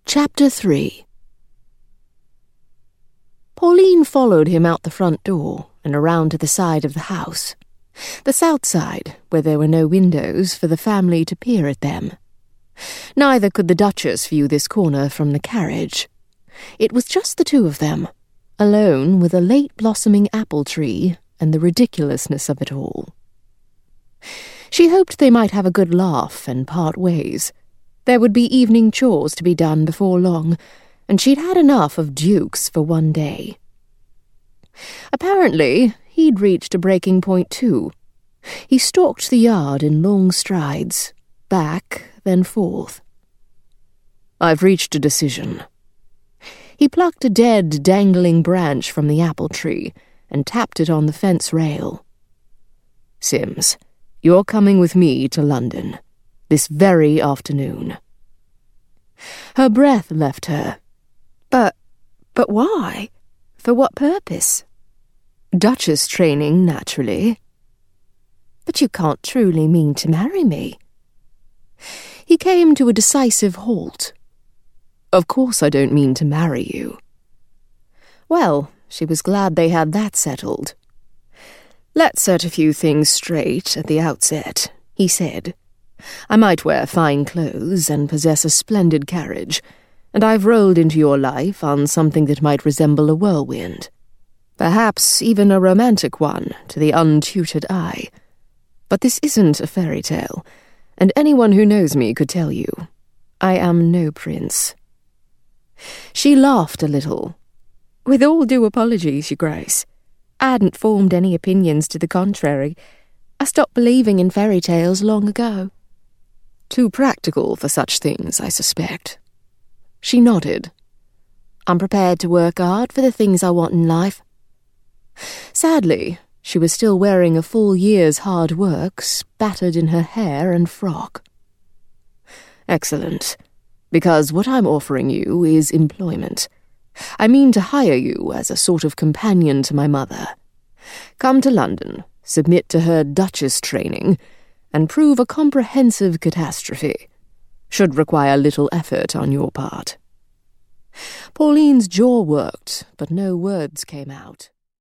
Chapter 3. Pauline followed him out the front door and around to the side of the house, the south side, where there were no windows for the family to peer at them. Neither could the Duchess view this corner from the carriage. It was just the two of them, alone with a late-blossoming apple tree and the ridiculousness of it all. She hoped they might have a good laugh and part ways. There would be evening chores to be done before long, and she'd had enough of dukes for one day. Apparently, he'd reached a breaking point too. He stalked the yard in long strides, back, then forth. "I've reached a decision." He plucked a dead, dangling branch from the apple tree and tapped it on the fence rail. "Sims, you're coming with me to London, this very afternoon." Her breath left her. But why? For what purpose? Duchess training, naturally. "But you can't truly mean to marry me." He came to a decisive halt. "Of course I don't mean to marry you." Well, she was glad they had that settled. "Let's set a few things straight at the outset," he said. "I might wear fine clothes and possess a splendid carriage, and I've rolled into your life on something that might resemble a whirlwind. Perhaps even a romantic one to the untutored eye. But this isn't a fairy tale, and anyone who knows me could tell you, I am no prince." She laughed a little. "With all due apologies, Your Grace, I hadn't formed any opinions to the contrary. I stopped believing in fairy tales long ago." "Too practical for such things, I suspect." She nodded. "I'm prepared to work hard for the things I want in life." Sadly, she was still wearing a full year's hard work spattered in her hair and frock. "Excellent, because what I'm offering you is employment. I mean to hire you as a sort of companion to my mother. Come to London, submit to her Duchess training, and prove a comprehensive catastrophe. Should require little effort on your part." Pauline's jaw worked, but no words came out.